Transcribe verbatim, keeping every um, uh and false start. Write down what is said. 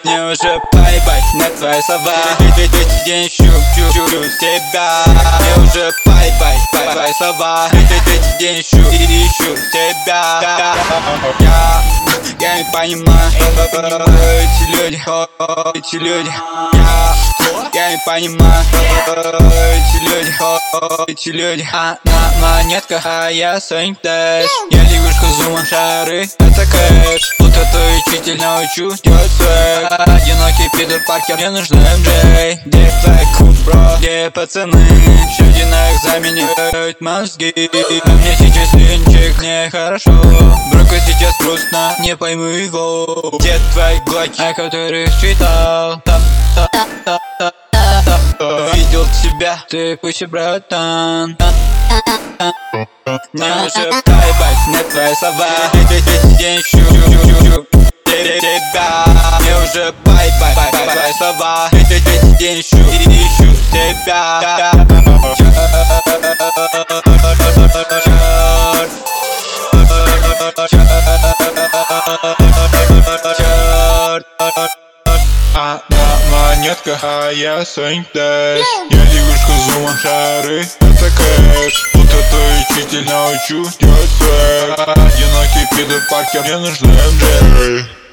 Мне уже бай-бай, не твоя сова. Третий день ищу, чую тебя. Мне уже бай-бай, бай-бай сова. Третий день ищу, ищу тебя. Я, я не понимаю, эти люди, эти люди. Я, я не понимаю, эти люди, эти люди. Она монетка, а я санитайз. Я лягушка зума, шары, это кэш. Вот это учитель научу делать свек. Одинокий Питер Паркер, мне нужен эм джей. Где твои кул, бро, где пацаны? Люди на экзамене ают мозги. А мне сейчас венчик, мне хорошо. Броку сейчас грустно, не пойму его. Где твои глоки, о которых читал? Видел тебя, ты пусть братан. Мне уже бай-бай, не твоя сова. Третий день ищу тебя. Мне уже бай-бай, бай-бай сова. Третий день ищу, ищу тебя. Она монетка, а я санитайз. Я лягушка зума, шары, это кэш. Вот это учитель научу делать свек. Одинокий Питер Паркер, мне нужен эм джей.